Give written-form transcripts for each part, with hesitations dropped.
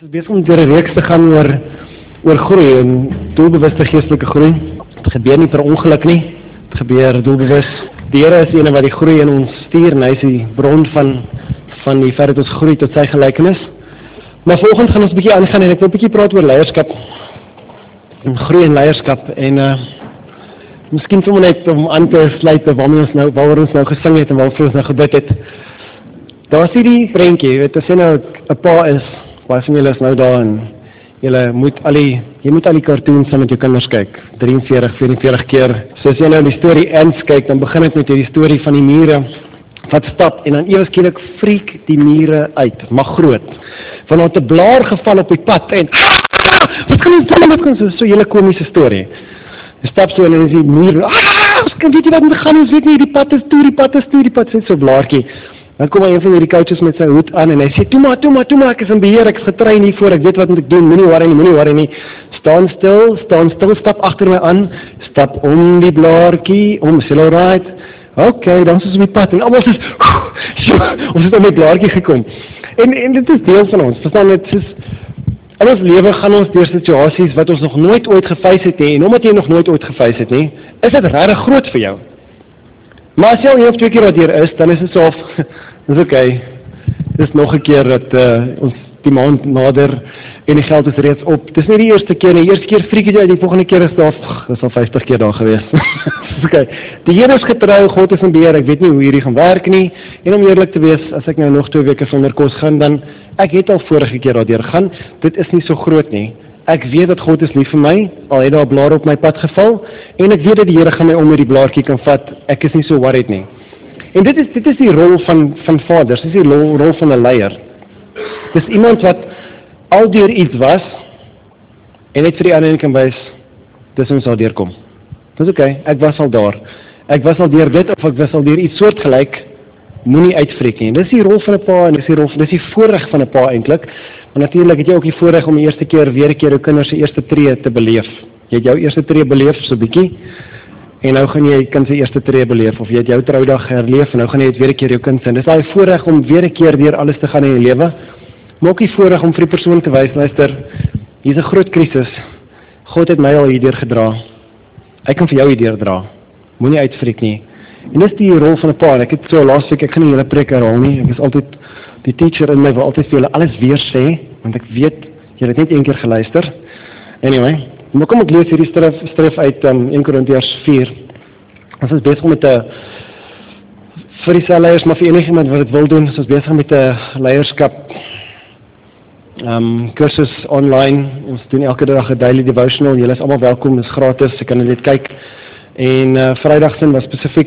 Ons is besig om deur 'n reeks te gaan oor groei en doelbewuste geestelike groei. Het gebeur nie per ongeluk nie. Het gebeur doelbewus. Die Here is een wat die groei in ons stuur en hy is die bron van die feit dat ons groei tot sy gelykenis. Maar vanoggend gaan ons 'n bietjie aangaan en ek wil 'n bietjie praat oor leierskap. En groei in leierskap en miskien sommer net om aan te sluit by waaroor ons nou gesing het en waaroor ons nou gebid het. Daar is hierdie prentjie, jy weet, as jy nou 'n pa is, baie van julle is nou daar en jy moet al die cartoons saam met jou kinders kyk, 43, 44 keer. So as jy nou die storie Ants kyk, dan begin dit met hierdie storie van die mure wat stap en dan ewe skielik freak die mure uit, maar groot. Want daar het 'n blaar geval op die pad en wat kan ons doen? Wat kan ons so 'n hele komiese storie. Jy stap so en dan is die muur, ons kan weet jy wat moet gaan, ons weet nie, die pad is toe, so blaartjie. Dan kom een van hierdie coaches met sy hoed aan en hy sê, toe maar, ek is in beheer, ek is getrein hiervoor, ek weet wat moet ek doen, moenie worry nie. Staan stil, stap agter my aan, stap om die blaartjie, is jy alright? Okay, dan is ons op die pad, en almal sê, ons het op die blaartjie gekom. En dit is deel van ons, verstaan dit, in ons lewe gaan ons deur situasies wat ons nog nooit ooit gefeis het nie, en omdat jy nog nooit ooit gefeis het nie, is dit regtig groot vir jou. Maar as jy al 1 of 2 keer wat hier is, dan is dit so of, dis okay, dis nog 'n keer dat ons die maand nader en die geld is reeds op. Dis nie die eerste keer nie, die eerste keer freak jy, die volgende keer is daar, dis al 50 keer daar gewees. Dis okay. Die Here is getrou, God is in beheer, ek weet nie hoe hierdie gaan werk nie, en om eerlik te wees, as ek nou nog 2 weke sonder kos gaan, dan, ek het al vorige keer daardeur gaan, dit is nie so groot nie. Ek weet dat God is lief vir my, al het daar 'n blaar op my pad geval, en ek weet dat die Here gaan my onder die blaartjie kan vat, ek is nie so worried nie. En dit is die rol van vaders, dit is die rol van 'n leier. Dis iemand wat al deur iets was, en net vir die ander kan wys, dis ons sal deurkom. Dis okay, ek was al daar. Ek was al deur dit, of ek was al deur iets soortgelyk, moenie uitfreek nie. Dis die rol van 'n pa, en dis die voorreg van 'n pa eintlik. Maar natuurlik het jy ook die voorreg om die eerste keer weer 'n keer jou kinders se eerste tree te beleef. Jy het jou eerste tree beleef so bietjie, en nou gaan jy kind se eerste tree beleef, of jy het jou troudag herleef, en nou gaan jy dit weer 'n keer jou kind se. Dis daai voorreg om weer 'n keer deur alles te gaan in die lewe. Maar ook die voorreg om vir die persoon te wys, luister, hier's 'n groot krisis. God het my al hierdeur gedra. Hy kan vir jou hierdeur dra. Moenie uitfreek nie. En dis die rol van 'n pa. Ek het so laasweek, ek gaan nie hele preek herhaal nie. Ek is altyd die teacher in my wil altyd vir julle alles weer sê, want ek weet, julle het net 1 keer geluister. Anyway, maar kom ek lees hierdie strif uit 1 Korintiërs 4. Ons is besig met 'n, vir die leiers, maar vir enigiemand wat dit wil doen, ons is besig met 'n leierskap kursus online. Ons doen elke dag 'n daily devotional. Julle is almal welkom, dit is gratis, jy kan dit kyk. En Vrydag se was spesifiek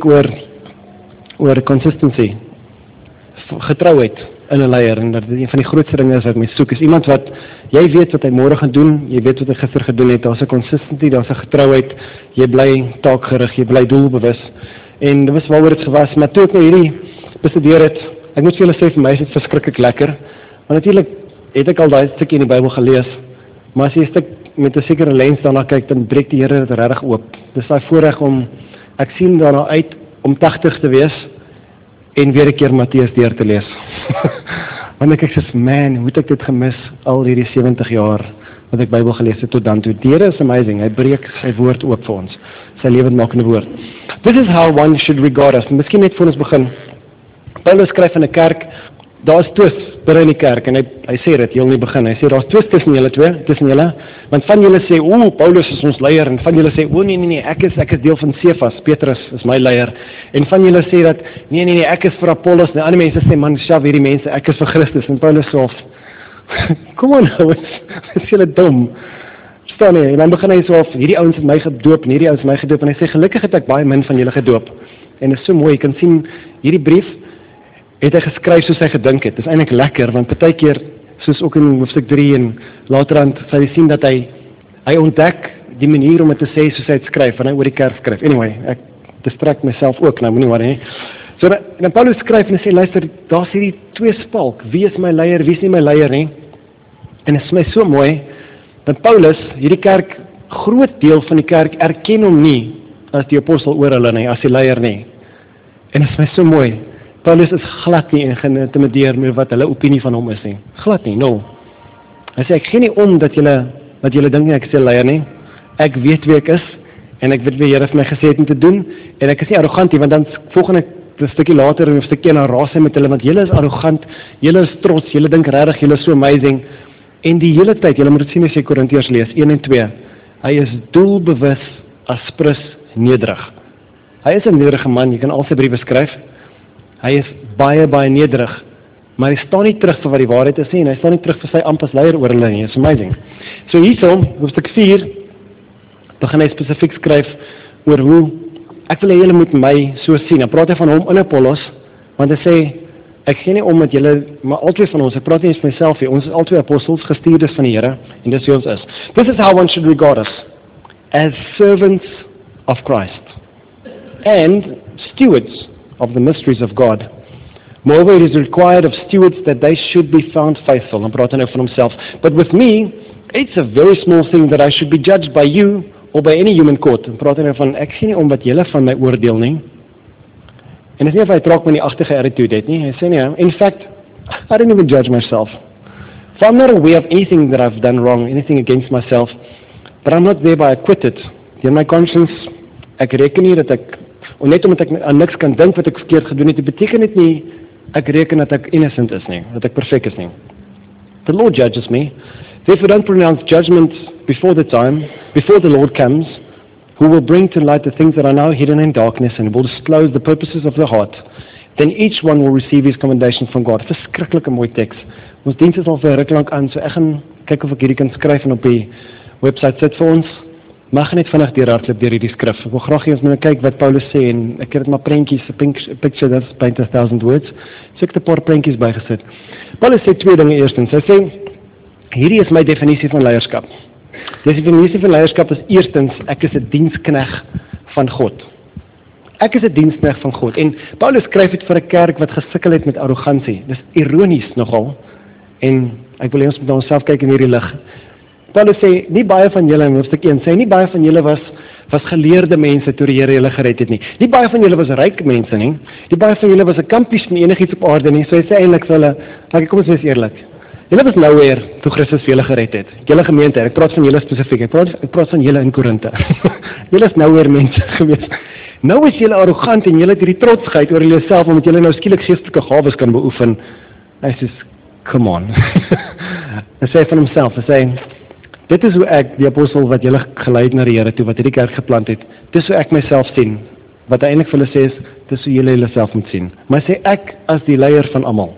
oor consistency, getrouheid in 'n leier, en dat een van die grootste dinge is wat my soek, is iemand wat, jy weet wat hy môre gaan doen, jy weet wat hy gister gedoen het, daar's 'n consistency, daar's 'n getrouheid, jy bly taakgerig, jy bly doelbewus, en dit was waaroor dit gewas, maar toe ek nou hierdie bestudeer het, ek moet vir julle sê, vir my is dit verskriklik lekker, want natuurlik het ek al daai stukkie in die Bybel gelees, maar as jy 'n stuk met 'n sekere lens daarna kyk, dan breek die Here dit regtig oop. Dis daai voorreg om, ek sien daarna uit om 80 te wees en weer 'n keer Matteus deur te lees. Want ek sê, man, hoe het ek dit gemis al hierdie 70 jaar wat ek Bybel gelees het tot dan toe. Die Here is amazing. Hy breek sy woord oop vir ons. Sy lewendmakende woord. This is how one should regard us. Miskien net voor ons begin. Paulus skryf in 'n kerk, daar's twis binne in die kerk, en hy sê dit heel nie begin, hy sê, daar's twis tussen julle, want van julle sê, Paulus is ons leier, en van julle sê, nee, ek is deel van Cephas, Petrus is my leier, en van julle sê dat, nee, ek is vir Apollos, en ander mense sê, man, sjaf hierdie mense, ek is vir Christus, en Paulus sê, kom on nou, is julle dom, verstaan nie, en dan begin hy so, hierdie ouens het my gedoop, en hierdie ouens het my gedoop, en hy sê, gelukkig het ek baie min van julle gedoop, en dit is so mooi, jy kan sien, hierdie brief, het hy geskryf soos hy gedink het. Dit is eintlik lekker, want partykeer, soos ook in hoofstuk 3 en laterand, sal jy sien dat hy ontdek die manier om dit te sê soos hy het skryf, en hy oor die kerk skryf. Anyway, ek distract myself ook, nou moenie worry nie. So, en Paulus skryf en hy sê, luister, daar's hierdie 2 spalk, wie is my leier, wie is nie my leier nie, en dit is my so mooi, dat Paulus, hierdie kerk, groot deel van die kerk, erken hom nie, as die apostel oor hulle nie, as die leier nie, en dit is my so mooi, Paulus is glad nie geïntimideer met wat hulle opinie van hom is nie. Glad nie, 0. Hy sê, ek gee nie om dat julle dink ek is 'n leier nie. Ek weet wie ek is, en ek weet wie Here vir my gesê het om te doen, en ek is nie arrogant nie, want dan volgende 'n stukkie later, en 'n stukkie na raas hy met hulle, want julle is arrogant, julle is trots, julle dink regtig, julle is so amazing, en die hele tyd, julle moet dit sien as jy Korintiërs lees, 1 en 2, hy is doelbewus, aspres, nederig. Hy is 'n nederige man, jy kan al sy briewe skryf, hy is baie, baie nederig, maar hy staan nie terug vir wat die waarheid is nie, en hy staan nie terug vir sy amp as leier oor hulle nie, it's amazing. So hierso, hoofstuk 4, begin hy spesifiek skryf oor hoe, ek wil hê julle moet my so sien, dan praat hy van hom in Apollos, want hy sê, ek gee nie om met julle, maar altyd van ons, ek praat nie eens van myself hier, ons is altyd apostels, gestuurdes van die Here, en dis wie ons is. This is how one should regard us, as servants of Christ, and stewards of the mysteries of God. Moreover, it is required of stewards that they should be found faithful, dan praat hy nou van homself. But with me, it's a very small thing that I should be judged by you, or by any human court. Dan praat hy nou van, ek sien nie om wat julle van my oordeel nie. En dit is nie of hy trok met die agtige attitude het nie. Hy sê nie, in fact, I don't even judge myself. For I'm not aware of anything that I've done wrong, anything against myself, but I'm not thereby acquitted. In my conscience, ek reken nie dat ek, net omdat ek aan niks kan dink wat ek verkeerd gedoen het, dit beteken dit nie, ek reken dat ek innocent is nie, dat ek perfect is nie. The Lord judges me. Therefore don't pronounce judgment before the time, before the Lord comes, who will bring to light the things that are now hidden in darkness and will disclose the purposes of the heart. Then each one will receive his commendation from God. Verskriklike mooi teks. Ons diens is al vir ruk lank aan, so ek gaan kyk of ek hierdie kan skryf en op die website sit vir ons. Mag net vinnig deurhardloop deur hierdie skrif. Ek wil graag hê ons moet kyk wat Paulus sê, en ek het dit maar prentjies, a picture that's paint 1,000 words. So ek het 'n paar prentjies bygesit. Paulus sê twee dinge eerstens. Hy sê, hierdie is my definisie van leierskap. Die definisie van leierskap is eerstens, ek is 'n dienskneg van God. Ek is 'n dienskneg van God. En Paulus skryf dit vir 'n kerk wat gesukkel het met arrogansie. Dis ironies nogal. En ek wil hê ons moet na onsself kyk in hierdie lig. Paulus sê, nie baie van julle, in hoofstuk 1, sê, nie baie van julle was geleerde mense toe die Here julle gered het nie. Nie baie van julle was ryk mense nie. Nie baie van julle was 'n kampies van enigiets op aarde nie. So hy sê eintlik vir hulle, kom ons wees eerlik. Julle was nowhere toe Christus vir julle gered het. Julle gemeente, ek praat van julle spesifiek. Ek praat van julle in Korinthe. Julle is nowhere mense gewees. Nou is julle arrogant en julle het hierdie trotsheid oor julleself omdat julle nou skielik geestelike gawes kan beoefen. Hy sê, come on. Hy sê van homself, hy sê, dit is hoe ek, die apostel wat julle geleid na die Here toe, wat hierdie kerk geplant het, dis hoe ek myself sien. Wat hy eintlik vir hulle sê is, dis hoe julle julleself moet sien. Maar hy sê, ek as die leier van almal,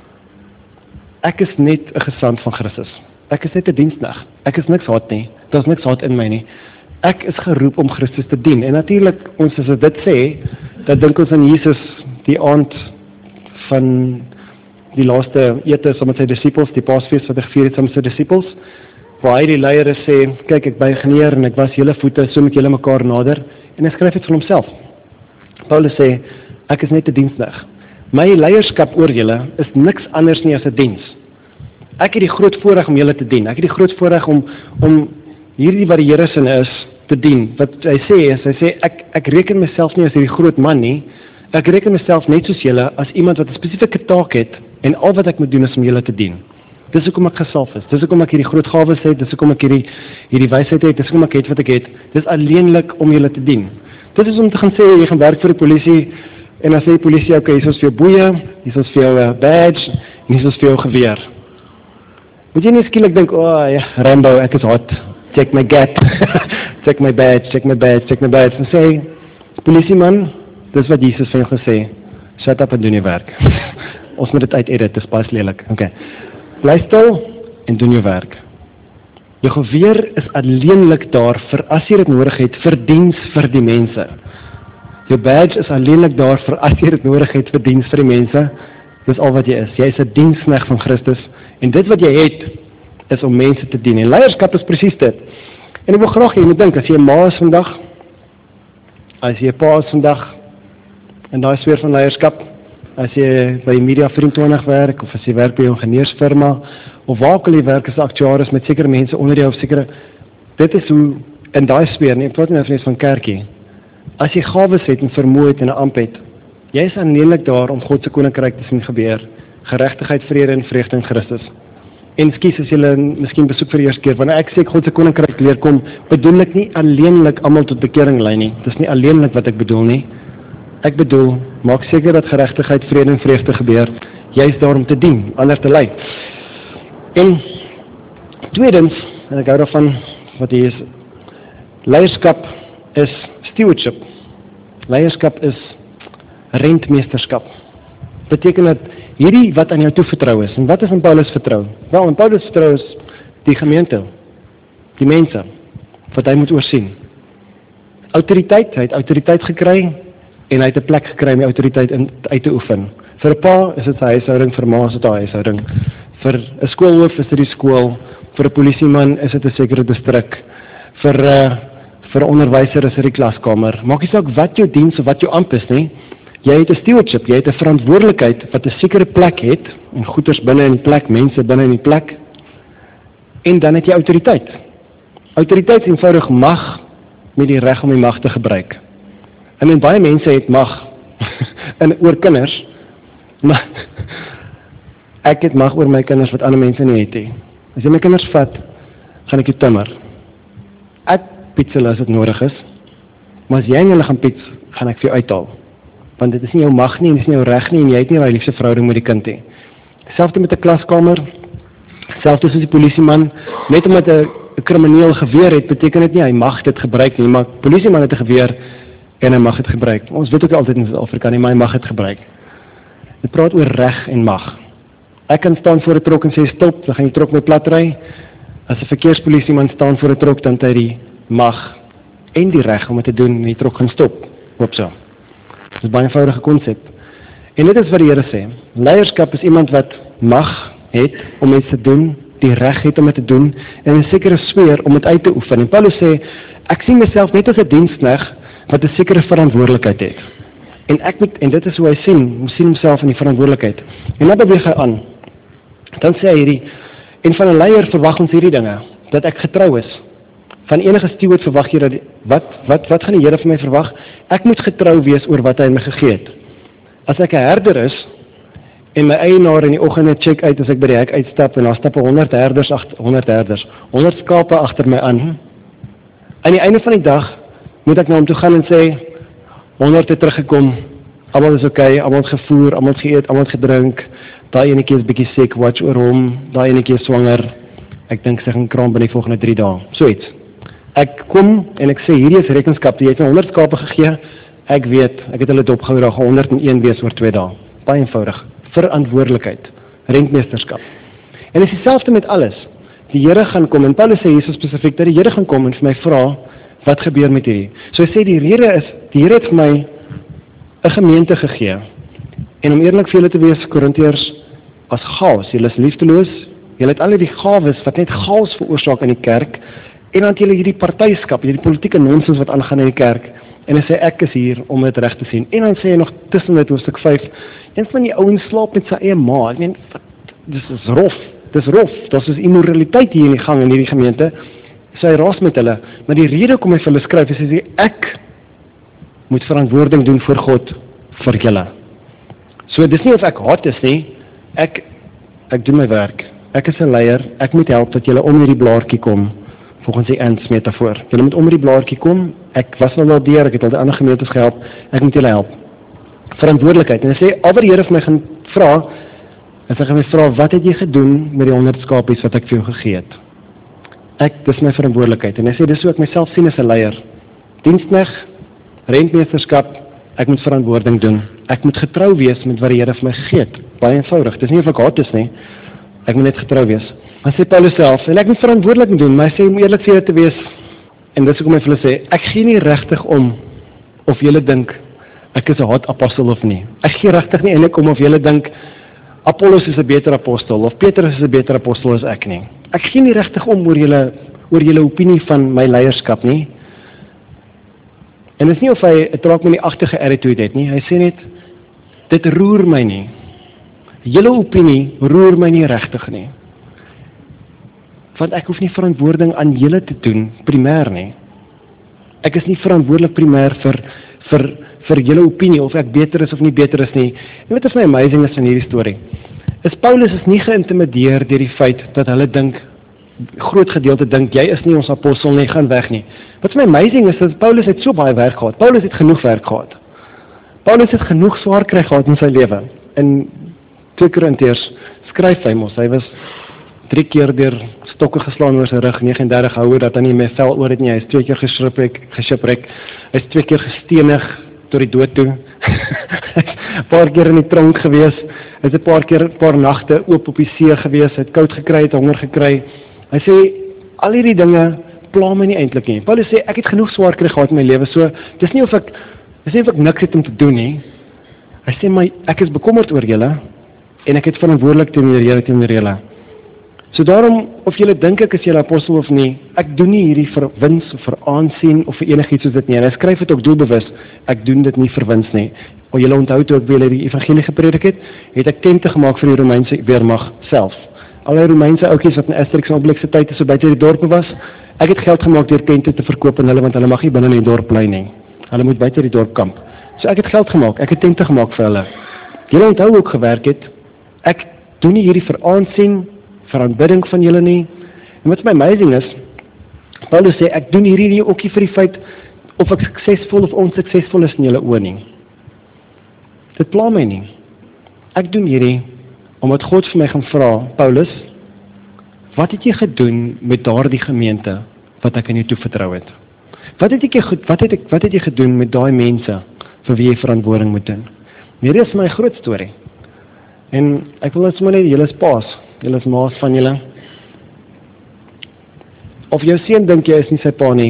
ek is net 'n gesant van Christus. Ek is net 'n dienskneg. Ek is niks haat nie. Daar's niks haat in my nie. Ek is geroep om Christus te dien. En natuurlik, ons as dit sê, dan dink ons aan Jesus die aand van die laaste ete saam met sy disippels, die Paasfees wat hy gevier het saam met sy disippels, waar hy die leiere sê, kyk, ek buig neer en ek was julle voete, so met julle mekaar nader, en hy skryf dit van homself. Paulus sê, ek is net 'n dienskneg. My leierskap oor julle is niks anders nie as 'n diens. Ek het die groot voorreg om julle te dien. Ek het die groot voorreg om hierdie wat die Here se is te dien. Wat hy sê is, ek reken myself nie as hierdie groot man nie. Ek reken myself net soos julle as iemand wat 'n spesifieke taak het en al wat ek moet doen is om julle te dien. Dis hoekom ek gesalf is. Dis hoekom ek hierdie groot gawes het. Dis hoekom ek hierdie wysheid het. Dis hoekom ek het wat ek het. Dis alleenlik om julle te dien. Dit is om te gaan sê, jy gaan werk vir die polisie en dan sê die polisie, okay, hier is vir jou boeie, hier is vir jou badge, en hier is vir jou geweer. Moet jy nie skielik dink, ja, Rambo, ek is hot, check my gap, check my badge, check my badge, check my badge, en sê, polisieman, dis wat Jesus van jou gesê, shut up en doen jou werk. Ons moet dit uit-edit, dis pas lelik, okay. Bly stil en doen jou werk. Jou geweer is alleenlik daar vir as jy dit nodig het, vir diens vir die mense. Jou badge is alleenlik daar vir as jy dit nodig het, vir diens vir die mense. Dis al wat jy is. Jy is 'n dienskneg van Christus. En dit wat jy het, is om mense te dien. En leierskap is presies dit. En ek wil graag hê jy moet dink, as jy 'n ma is vandag, as jy 'n pa is vandag, in daai sfeer van leierskap, as jy by Media 24 werk, of as jy werk by 'n ingenieursfirma, of waar ook al jy werk as aktuaris met sekere mense onder jou, of sekere, dit is hoe, in daai sfeer, nie, ek praat nie eens van kerkie, as jy gawes het en vermoë het en 'n amp het, jy is aanneemlik daar om God se koninkryk te sien gebeur, geregtigheid, vrede en vreugde in Christus. En skus as julle miskien besoek vir die eerste keer, wanneer ek sê God se koninkryk leer kom, bedoel ek nie alleenlik almal tot bekering lei nie. Dis nie alleenlik wat ek bedoel nie. Ek bedoel, maak seker dat geregtigheid, vrede en vreugde gebeur, juist daar om te dien, ander te lei. En tweedens, en ek hou daarvan wat hier is, leierskap is stewardship. Leierskap is rentmeesterskap. Beteken dat hierdie wat aan jou toevertrou is, en wat is aan Paulus vertrou? Wel, aan Paulus vertrou is die gemeente, die mense, wat hy moet oorsien. Autoriteit, hy het autoriteit gekry, en hy het 'n plek gekry om die autoriteit uit te oefen. Vir 'n pa is dit sy huishouding, vir 'n ma is dit haar huishouding. Vir 'n skoolhoof is dit die skool, vir 'n polisieman is dit 'n sekere distrik, vir 'n onderwyser is dit die klaskamer. Maak nie saak wat jou diens of wat jou amp is nie, jy het 'n stewardship, jy het 'n verantwoordelikheid wat 'n sekere plek het, en goeders binne in die plek, mense binne in die plek, en dan het jy autoriteit. Autoriteit is eenvoudig mag met die reg om die mag te gebruik. En baie mense het mag oor kinders, maar ek het mag oor my kinders wat ander mense nie het nie. As jy my kinders vat, gaan ek jou timmer. Ek piets hulle as dit nodig is, maar as jy en hulle gaan piets, gaan ek vir jou uithaal. Want dit is nie jou mag nie, en dit is nie jou reg nie, en jy het nie 'n liefse verhouding met die kind nie. Selfs met 'n klaskamer, selfs soos die polisieman, net omdat 'n krimineel geweer het, beteken dit nie hy mag dit gebruik nie, maar polisieman het 'n geweer en hy mag dit gebruik. Ons weet ook altyd in Suid-Afrika nie, maar hy mag dit gebruik. Dit praat oor reg en mag. Ek kan staan voor 'n trok en sê stop, dan gaan die trok met plat ry. As 'n verkeerspolisieman staan voor 'n trok, dan het hy die mag en die reg om dit te doen en die trok gaan stop. Hoop so. Dit is 'n baie eenvoudige konsep. En dit is wat die Here sê. Leierskap is iemand wat mag het om iets te doen, die reg het om dit te doen, en 'n sekere sweer om dit uit te oefen. En Paulus sê, ek sien myself net as 'n diensknegt wat 'n sekere verantwoordelikheid het. En dit is hoe hy sien homself in die verantwoordelikheid. En dan beweeg hy aan. Dan sê hy hierdie, en van 'n leier verwag ons hierdie dinge, dat ek getrou is. Van enige steward verwag jy dat, wat gaan die Here van my verwag? Ek moet getrou wees oor wat hy my gegee het. As ek 'n herder is, en my eienaar in die oggende check uit as ek by die hek uitstap, en daar stap 100 skape agter my aan. Aan die einde van die dag, moet ek na hom toe gaan en sê, 100 het teruggekom, almal is okay, almal het gevoer, almal het geëet, almal het gedrink, daai enetjie is bietjie siek, watch oor hom, daai enetjie is swanger, ek dink sy gaan kraam binne die volgende 3 dae, so iets. Ek kom en ek sê, hierdie is rekenskap, jy het my 100 skape gegee, ek weet, ek het hulle dopgehou, daar gaan 101 wees oor 2 dae, baie eenvoudig, verantwoordelikheid, rentmeesterskap. En dit is dieselfde met alles, die Here gaan kom, en Paulus sê hier so spesifiek, dat die Here gaan kom en vir my vra, wat gebeur met hierdie? So hy sê, die Here het vir my 'n gemeente gegee. En om eerlik vir julle te wees, Korintiërs, as chaos, julle is liefdeloos, julle het al die gawes wat net chaos veroorsaak in die kerk, en dan het julle hierdie partyskap, hierdie politieke nonsens wat aangaan in die kerk, en hy sê, ek is hier om dit reg te sien. En dan sê hy nog tussen dit hoofstuk 5, een van die ouens slaap met sy eie ma. Ek meen, dis rof, dit is immoraliteit hier in die gang in hierdie gemeente. Sy raas met hulle, maar die rede kom hy vir hulle skryf, is hy sê, ek moet verantwoording doen voor God, vir julle. So, dis nie of ek haat is nie, ek doen my werk, ek is 'n leier, ek moet help dat julle om hierdie blaartjie kom, volgens die Ants metafoor. Julle moet om hierdie blaartjie kom, ek was al deur, ek het al die ander gemeentes gehelp, ek moet julle help. Verantwoordelikheid, en hy sê, al wat die Here vir my gaan vra, en sy gaan my vra, wat het jy gedoen met die 100 skapies wat ek vir jou gegee het? Dis my verantwoordelikheid. En hy sê, dis hoe ek myself sien as 'n leier. Diensknegt, rentmeesterskap, ek moet verantwoording doen. Ek moet getrou wees met wat die Here vir my gegee het. Baie eenvoudig. Dis nie of ek haat is nie. Ek moet net getrou wees. Dan sê Paulus self, en ek moet verantwoordelik doen, maar hy sê, om eerlik vir julle te wees, en dis hoekom hy vir hulle sê, ek gee nie regtig om, of julle dink, ek is 'n haat-apostel of nie. Ek gee regtig nie eintlik om of julle dink, Apollos is 'n beter apostel, of Petrus is 'n beter apostel as ek nie. Ek gee nie regtig om oor julle opinie van my leierskap nie. En dit is nie of hy 'n traak met die agtige attitude het nie. Hy sê net, dit roer my nie. Julle opinie roer my nie regtig nie. Want ek hoef nie verantwoording aan julle te doen, primêr nie. Ek is nie verantwoordelik primêr vir julle opinie, of ek beter is of nie beter is nie. En wat is my amazing is van hierdie storie, Paulus is nie geïntimideer deur die feit dat hulle dink, groot gedeelte dink, jy is nie ons apostel nie, gaan weg nie. Wat vir my amazing is, dat Paulus het so baie werk gehad. Paulus het genoeg werk gehad. Paulus het genoeg swaar kry gehad in sy lewe. In 2 Korintiërs skryf hy mos, hy was 3 keer deur stokke geslaan oor sy rug, 39 houer, dat hy nie meer vel oor het nie, hy is 2 keer geshipwreck, hy is 2 keer gestenig tot die dood toe, hy is 'n paar keer in die tronk gewees, hy is 'n paar nagte oop op die see gewees, hy het koud gekry, het honger gekry. Hy sê, al hierdie dinge pla my nie eintlik nie. Paulus sê, ek het genoeg swaar kry gehad in my lewe, so, dis nie of ek niks het om te doen nie. Hy sê, maar ek is bekommerd oor julle, en ek het verantwoordelik teenoor julle. So daarom, of julle dink ek is julle apostel of nie, ek doen nie hierdie vir wins of vir aansien of vir enigiets soos dit nie. En hy skryf dit ook doelbewus, ek doen dit nie vir wins nie. O, julle onthou toe ek weer die evangelie gepredik het ek tente gemaak vir die Romeinse weermag self. Al die Romeinse ouetjies wat in Asterix en Obelix se tyd so buite die dorpe was, ek het geld gemaak deur tente te verkoop aan hulle, want hulle mag nie binne in die dorp bly nie. Hulle moet buite die dorp kamp. So ek het geld gemaak, ek het tente gemaak vir hulle. Julle onthou ook gewerk het, ek doen nie hierdie vir aansien, vir aanbidding van julle nie. En wat my amazing is, Paulus sê, ek doen hierdie nie ook nie vir die feit of ek suksesvol of onsuksesvol is in julle oë nie. Dit pla my nie. Ek doen hierdie omdat God vir my gaan vra, Paulus, wat het jy gedoen met daardie gemeente wat ek aan jou toevertrou het? Wat het jy gedoen met daai mense vir wie jy verantwoording moet doen? Hierdie is my groot storie. En ek wil net sommer net, julle is paas, julle is maas van julle. Of jou seun dink jy is nie sy pa nie,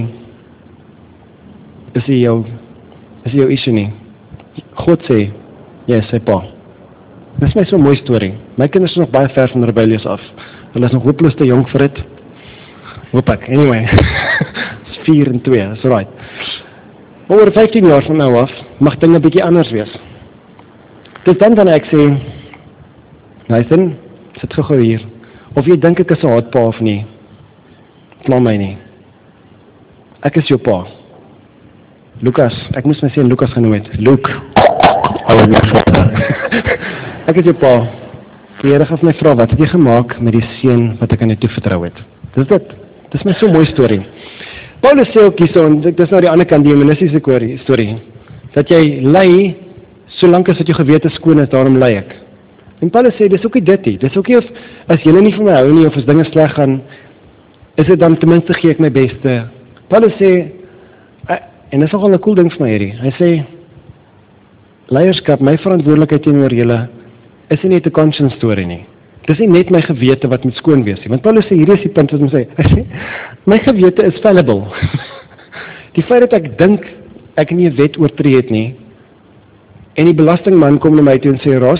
is hy jou issue nie. God sê, jy is sy pa. Dit is my so 'n mooi storie. My kinders is nog baie ver van rebellies af. Hulle is nog hopeloos te jonk vir dit. Hoop ek, anyway. Is 4 en 2, is right. Maar oor 15 jaar van nou af, mag dinge 'n bietjie anders wees. Dis dan wanneer ek sê, Nathan, sit gou hier. Of jy dink ek is 'n haatpa of nie, pla my nie. Ek is jou pa. Lukas, ek moes my seun Lukas genoem het. Luke. Ek is jou pa. Die Here gaan my vra, wat het jy gemaak met die seun wat ek aan jou toevertrou het? Dis dit. Dis my so mooi storie. Paulus sê ook hierso, en dis nou die ander kant, die humanistiese storie, dat jy ly, solank as wat jou gewete skoon is, daarom ly ek. En Paulus sê, dis ook nie dit nie. Dis ook nie of, as julle nie van my hou nie, of as dinge sleg gaan, is dit dan ten minste gee ek my beste. Paulus sê, en dis nogal 'n cool ding vir my hierdie, hy sê, leierskap, my verantwoordelikheid teenoor julle, is nie net 'n conscience storie nie. Dis nie net my gewete wat moet skoon wees nie. Want Paulus sê, hierdie is die punt wat hy sê, my gewete is fallible. Die feit dat ek dink, ek nie 'n wet oortree het nie, en die belastingman kom na my toe en sê, Ross,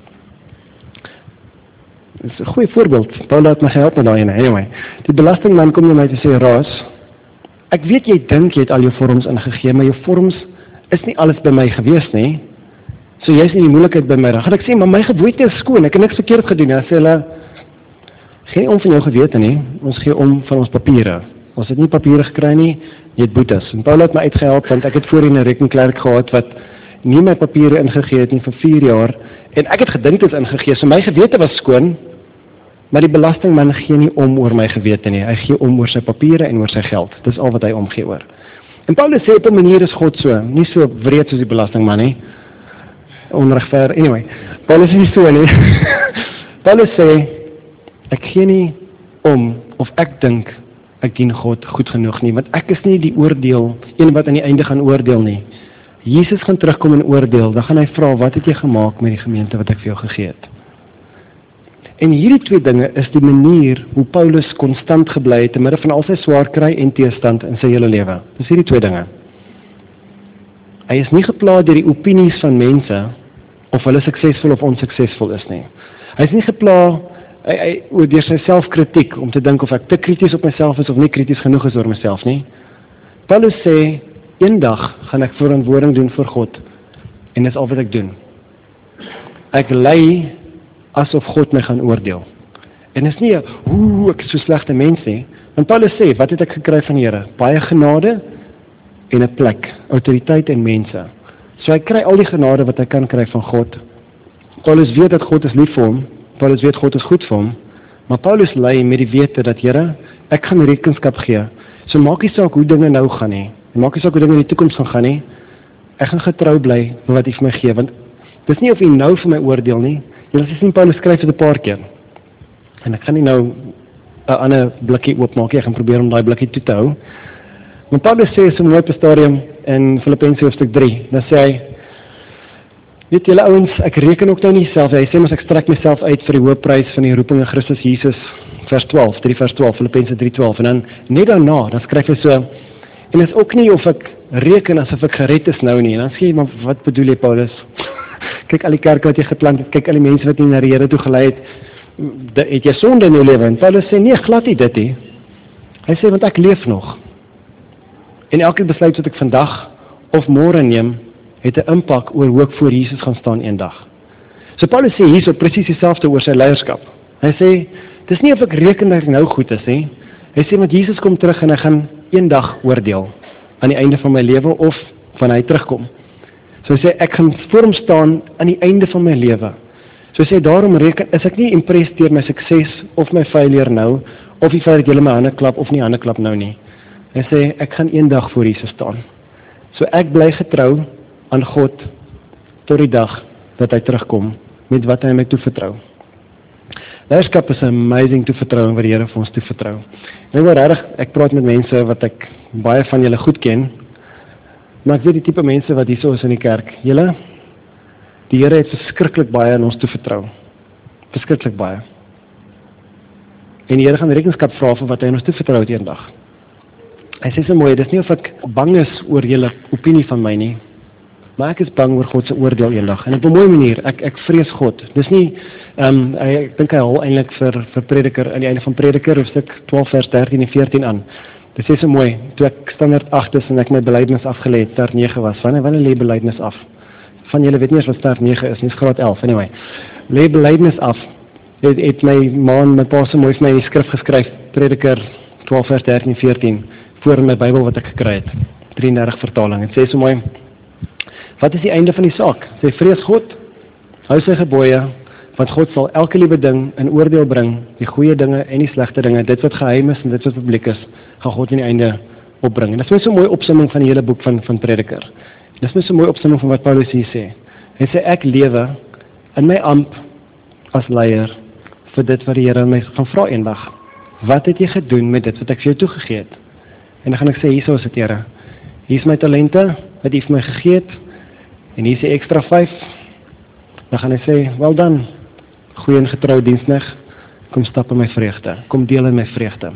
dit is 'n goeie voorbeeld, Paulus het my gehelp met daai ene, anyway, die belastingman kom na my toe en sê, Ross, ek weet jy dink jy het al jou vorms ingegee, maar jou vorms is nie alles by my gewees nie, so jy is nie die moeilikheid by my. Dan gaan ek sê, maar my gewete is skoon, ek het niks verkeerd gedoen. Dan sê hulle, geen om van jou gewete nie, ons gee om van ons papiere. Ons het nie papiere gekry nie, jy het boetes. En Paul het my uitgehelp, want ek het voorheen 'n rekenklerk gehad wat nie my papiere ingegee het nie vir 4 jaar, en ek het gedink dit is ingegee, so my gewete was skoon, maar die belastingman gee nie om oor my gewete nie, hy gee om oor sy papiere en oor sy geld. Dis al wat hy omgee oor. En Paulus sê, op 'n manier is God so, nie so wreed soos die belastingman nie, onregverdig, anyway, Paulus is nie so nie. Paulus sê, ek gee nie om, of ek dink, ek dien God goed genoeg nie, want ek is nie die oordeel, een wat aan die einde gaan oordeel nie. Jesus gaan terugkom en oordeel, dan gaan hy vra, wat het jy gemaak met die gemeente wat ek vir jou gegee het? En hierdie 2 dinge is die manier hoe Paulus konstant gebly het, te midde van al sy swaar kry en teestand in sy hele lewe. Dis hierdie 2 dinge. Hy is nie gepla deur die opinies van mense, of hulle suksesvol of onsuksesvol is nie. Hy is nie gepla deur sy selfkritiek, om te dink of ek te krities op myself is, of nie krities genoeg is oor myself nie. Paulus sê, eendag gaan ek verantwoording doen vir God, en dis al wat ek doen. Ek ly asof God my gaan oordeel. En is nie, ek is so slegte mens nie, want Paulus sê, wat het ek gekry van die Here? Baie genade, en 'n plek, autoriteit en mense. So hy kry al die genade wat hy kan kry van God. Paulus weet dat God is lief vir hom, Paulus weet God is goed vir hom, maar Paulus lei met die wete dat, Here, ek gaan rekenskap gee. So maak nie saak hoe dinge nou gaan nie. Maak nie saak hoe dinge in die toekoms gaan nie. Ek gaan getrou bly met wat U vir my gee, want dis nie of U nou vir my oordeel nie. Julle sien Paulus skryf dit 'n paar keer. En ek gaan nie nou 'n ander blikkie oopmaak, ek gaan probeer om daai blikkie toe te hou. Maar Paulus sê so mooi op 'n stadium in Filippense hoofstuk 3, dan sê hy, weet julle ouens, ek reken ook nou nie self, hy sê mos ek strek myself uit vir die hoë prys van die roeping in Christus Jesus, vers 12, 3 vers 12, Filippense 3:12, en dan net daarna, dan skryf hy so, en is ook nie of ek reken asof ek gered is nou nie, en dan sê hy, maar wat bedoel jy Paulus? Kyk al die kerke wat jy geplant het, kyk al die mense wat nie na die Here toe gelei het jy sonde in jou lewe, en Paulus sê, nee, glad nie dit nie, hy sê, want ek leef nog, en elke besluit wat ek vandag of môre neem, het 'n impak oor hoe ek voor Jesus gaan staan eendag. So Paulus sê hierso presies dieselfde oor sy leierskap. Hy sê, dis nie of ek reken dat ek nou goed is nie. Hy sê, want Jesus kom terug en hy gaan eendag oordeel aan die einde van my lewe of van hy terugkom. So hy sê, ek gaan voor hom staan aan die einde van my lewe. So hy sê, daarom is ek nie impressed deur my sukses of my failure nou, of die feit dat julle my hande klap of nie hande klap nou nie. Hy sê, ek gaan eendag voor Jesus staan. So ek bly getrou aan God tot die dag dat hy terugkom met wat hy my toevertrou. Leierskap is 'n amazing toevertrouing wat die Here vir ons toevertrou. En ek praat met mense wat ek baie van julle goed ken, maar ek weet die tipe mense wat hierso is in die kerk. Die Here het verskriklik baie aan ons toevertrou. Verskriklik baie. En die Here gaan rekenskap vra vir wat hy aan ons toevertrou het eendag. Hy sê so mooi, dis nie of ek bang is oor julle opinie van my nie, maar ek is bang oor God se oordeel eendag. En op 'n mooi manier, ek vrees God. Dis nie, ek dink hy haal eintlik vir Prediker, aan die einde van Prediker, hoofstuk 12 vers 13 en 14 aan. Dit sê so mooi, toe ek standaard 8 is en ek my belydenis afgelê het, start 9 was, wanneer lê belydenis af? Van julle weet nie eens wat start 9 is, nie, is graad 11, anyway. Lê belydenis af, het my ma en my pa so mooi vir my in die skrif geskryf, Prediker 12 vers 13 en 14, voor in my Bybel wat ek gekry het, 33 vertaling, het sê so mooi, wat is die einde van die saak? Sê, vrees God, hou sy gebooie, want God sal elke liewe ding in oordeel bring, die goeie dinge en die slegte dinge, dit wat geheim is en dit wat publiek is, gaan God in die einde opbring. En dit is my so mooi opsomming van die hele boek van Prediker. Dit is my so mooi opsomming van wat Paulus hier sê. Hy sê, ek lewe in my amp as leier vir dit wat die Here my gaan vra eendag. Wat het jy gedoen met dit wat ek vir jou toegegee het? En dan gaan ek sê, hierso is dit, Here. Hier is my talente wat jy vir my gegee het, en hier is die extra 5. Dan gaan hy sê, wel dan, goeie en getrou diensknegt, kom stap in my vreugde, kom deel in my vreugde.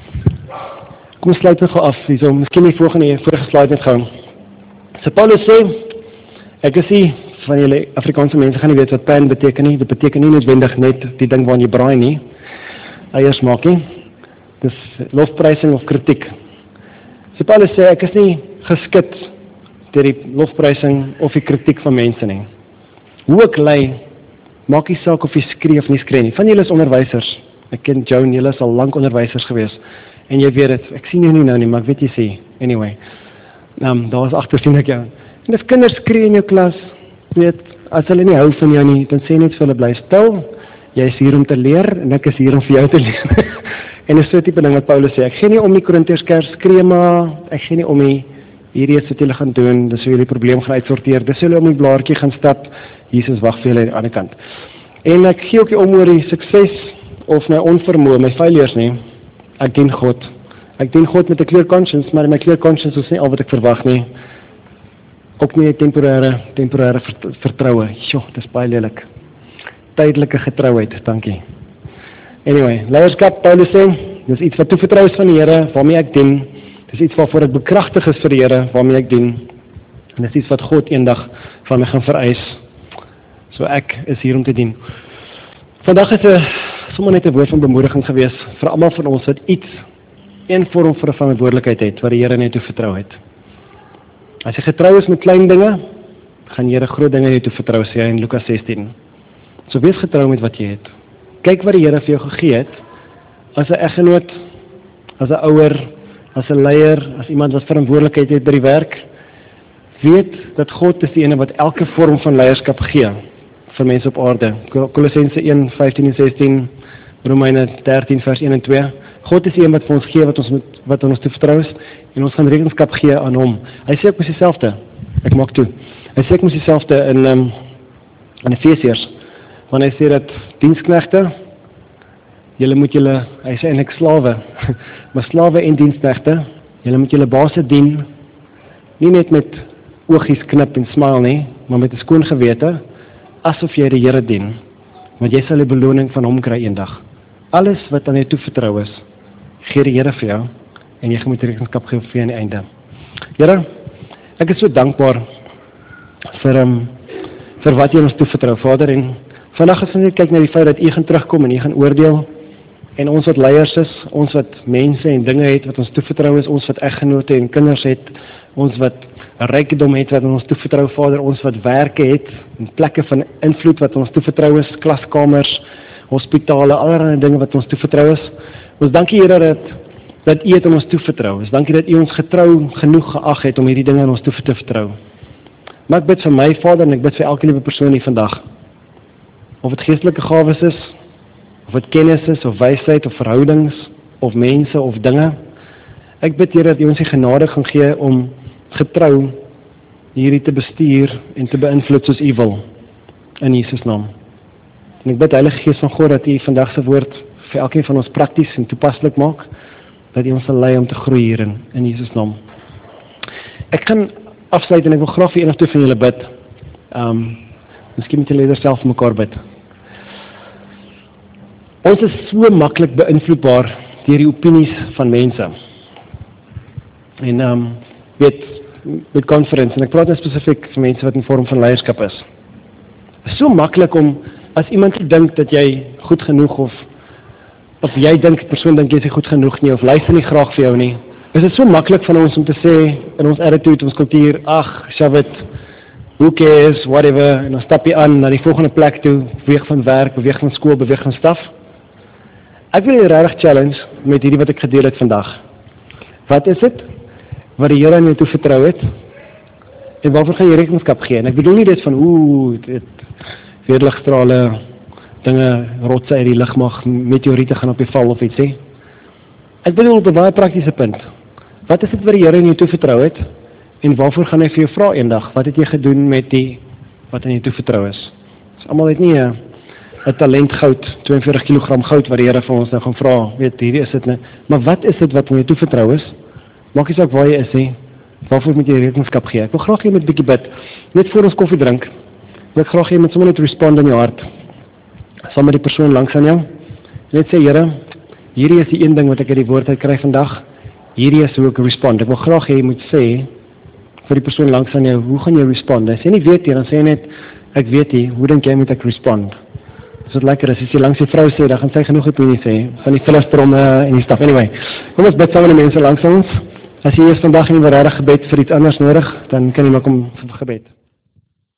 Kom sluit nog af, hierso, miskien die vorige slide net gou. So Paulus sê, ek is nie, van julle Afrikaanse mense gaan nie weet wat pan beteken nie, dit beteken nie noodwendig net die ding waarin jy braai nie, eiers maak nie, dis lofprysing of kritiek. So Paulus sê, ek is nie geskit deur die lofprysing of die kritiek van mense nie. Hoe ek lei, maak nie saak of jy skree of nie skree nie. Van julle is onderwysers. Ek ken Joan, julle is al lank onderwysers gewees. En jy weet dit, ek sien jou nie nou nie, maar ek weet jy sê. Anyway, daar was agter sien ek jou. En as kinders skree in jou klas, weet, as hulle nie hou van jou nie, dan sê net vir hulle, bly stil, jy is hier om te leer, en ek is hier om vir jou te leer. En dis so tipe ding wat Paulus sê, ek gee nie om die Korintiërs skree maar, ek gee nie om die, hierdie is wat julle gaan doen, dis hoe julle die probleem gaan uitsorteer, dis hoe julle om die blaartjie gaan stap, Jesus wag vir julle aan die ander kant. En ek gee ook nie om oor die sukses, of my onvermoë, my failures nie, ek dien God. Ek dien God met 'n clear conscience, maar my clear conscience is nie al wat ek verwag nie. Ook nie 'n temporêre vertroue. Jo, dis baie lelik. Tydelike getrouheid, dankie. Anyway, leierskap, Paulus sê, dis iets wat toevertrou is van die Here, waarmee ek dien. Dis iets waarvoor ek bekragtig is vir die Here, waarmee ek dien. En dis iets wat God eendag van my gaan vereis. So ek is hier om te dien. Vandag is sommer net 'n woord van bemoediging gewees vir almal van ons wat een vorm van verantwoordelikheid het wat die Here net toe vertrou het. As jy getrou is met klein dinge, gaan die Here groot dinge net toe vertrou, sê hy in Lukas 16. So wees getrou met wat jy het. Kyk wat die Here vir jou gegee het, as 'n eggenoot, as 'n ouer, as 'n leier, as iemand wat verantwoordelikheid het by die werk. Weet dat God is die ene wat elke vorm van leierskap gee. vir mense op aarde. Kolossense 1, 15 en 16, Romeine 13 vers 1 en 2. God is die een wat vir ons gee, wat ons te vertrou is, en ons gaan rekenskap gee aan hom. Hy sê ek moes dieselfde, ek maak toe. Hy sê ek moes dieselfde in Efesiërs, want hy sê dat diensknegte, julle moet julle, hy sê eintlik slawe, maar slawe en diensknegte, julle moet julle baase dien, nie net met oogies knip en smile nie, maar met 'n skoon gewete, asof jy die Here dien, want jy sal die beloning van hom kry eendag. Alles wat aan jou toevertrou is, gee die Here vir jou, en jy moet rekenskap gee vir aan die einde. Here, ek is so dankbaar vir wat jy ons toevertrou, Vader, en vandag as ons net kyk na die feit dat u gaan terugkom en u gaan oordeel, en ons wat leiers is, ons wat mense en dinge het wat ons toevertrou is, ons wat eggenote en kinders het, ons wat rykdom het wat ons toevertrou, Vader, ons wat werke het, en plekke van invloed wat ons toevertrou is, klaskamers, hospitale, allerlei dinge wat ons toevertrou is. Ons dankie Here dat u het aan ons toevertrou is. Dankie dat u ons getrou genoeg geag het om hierdie dinge aan ons toe te vertrou. Maar ek bid vir my, Vader, en ek bid vir elke liewe persoon hier vandag. Of het geestelike gawes is, of het kennis is, of wysheid, of verhoudings, of mense, of dinge. Ek bid Here dat u ons die genade gaan gee om getrou hierdie te bestuur en te beïnvloed soos u wil. In Jesus naam. En ek bid Heilige Gees van God dat u vandag se woord vir elkeen van ons prakties en toepaslik maak, dat u ons sal lei om te groei hierin, in Jesus naam. Ek kan afsluit en ek wil graag vir een of twee van julle bid. Miskien moet julle self mekaar bid. Ons is so maklik beïnvloedbaar deur die opinies van mense. En met conference, en ek praat nou spesifiek vir mense wat in vorm van leierskap is. Het is so maklik om, as iemand dink dat jy goed genoeg, of jy dink, persoon dink jy is nie goed genoeg nie, of luister nie graag vir jou nie, is dit so maklik van ons om te sê, in ons attitude, ons kultuur, Shavit, who cares, whatever, en dan stap jy aan na die volgende plek toe, beweeg van werk, beweeg van skool, beweeg van staf. Ek wil jy regtig challenge met hierdie wat ek gedeel het vandag. Wat is dit wat die Here aan jou toe vertrou het, en waarvoor gaan jy rekenskap gee? En ek bedoel nie dit van, weerligstrale, dinge, rotse uit die lug mag, meteoriete gaan op jy val of iets, hè? Ek bedoel op 'n baie praktiese punt. Wat is dit wat die Here aan jou toe vertrou het, en waarvoor gaan hy vir jou vra eendag? Wat het jy gedoen met die, wat aan jou toe vertrou is? Dus almal het nie 'n talent goud, 42 kg goud, wat die Here vir ons nou gaan vra, weet, hierdie is dit nie. Maar wat is dit wat aan jou toe vertrou is? Maak nie saak waar jy is, hè? Waarvoor moet jy rekenskap gee? Ek wil graag jy met 'n bietjie bid, net voor ons koffie drink. Ek graag jy met sommer net respond in jou hart, saam met die persoon langs aan jou. Net sê, Here, hierdie is die een ding wat ek uit die woord uit kry vandag, hierdie is hoe ek respond. Ek wil graag jy moet sê, vir die persoon langs aan jou, hoe gaan jy respond? Hy sê nie weet jy, dan sê jy net, ek weet jy, hoe denk jy moet ek respond? Is dit lekker, as jy langs die vrou sê, dan gaan sy genoeg opinie sê, van die filostromme en die staf. Anyway, kom ons bid saam met die mense langs ons. As jy eers vandag in die regtig gebed vir iets anders nodig, dan kan jy maar kom vir gebed.